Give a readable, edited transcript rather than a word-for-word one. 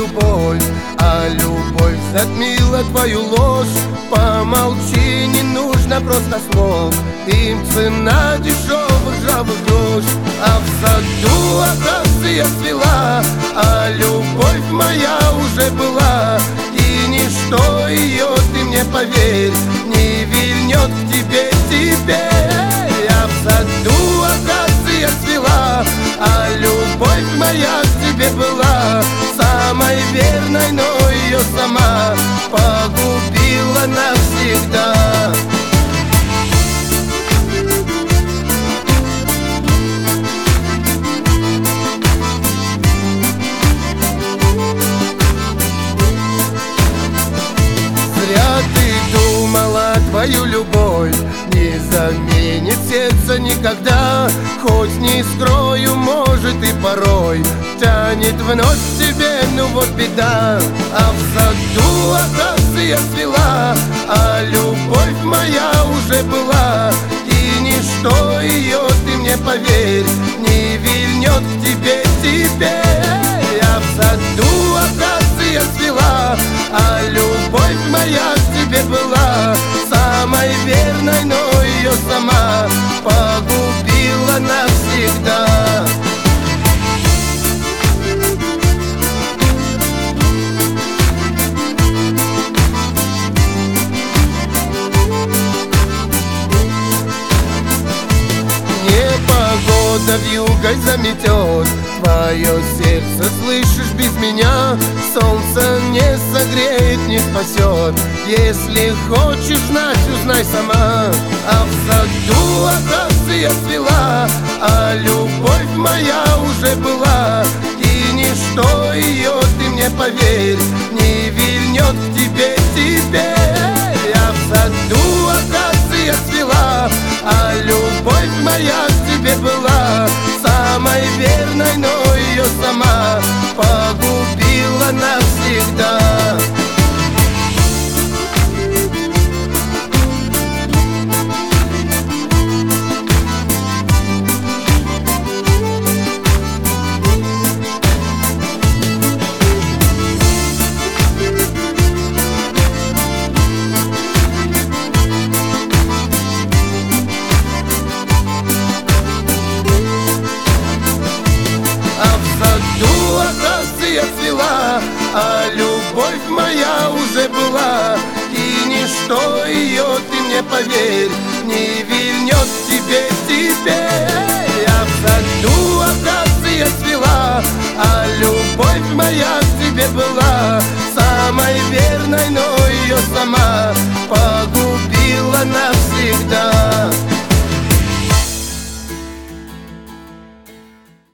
любовь, а любовь затмила твою ложь. Помолчи, не нужно просто слов, им цена дешевых жабых грош. А в саду акация цвела, а любовь моя уже была. И ничто ее, ты мне поверь, не вильнет к тебе теперь. А в саду акация цвела, а любовь моя к тебе была самой верной, но ее сама погубила навсегда. Зря ты думала, твою любовь не заменит сердце никогда. Хоть не скрою, может и порой тянет вновь к тебе, ну вот беда. А в саду акация цвела, а любовь моя уже была. И ничто ее, ты мне поверь, не вильнет к тебе теперь. А в саду акация цвела, а любовь моя к тебе была самой верной, но ее сама погубила навсегда. Непогода вьюгой заметет твое сердце, слышишь, без меня солнце не согреет, не спасет. Если хочешь знать, узнай сама. А в саду акация цвела, а любовь моя уже была. И ничто ее, ты мне поверь, не вильнет к тебе теперь. А в саду акация цвела, а любовь моя к тебе была самой верной, но ее сама погубила навсегда. Акация цвела, а любовь моя уже была. И ничто ее, ты мне поверь, не вильнет к тебе теперь. А в саду акация цвела, а любовь моя к тебе была самой верной, но ее сама погубила навсегда.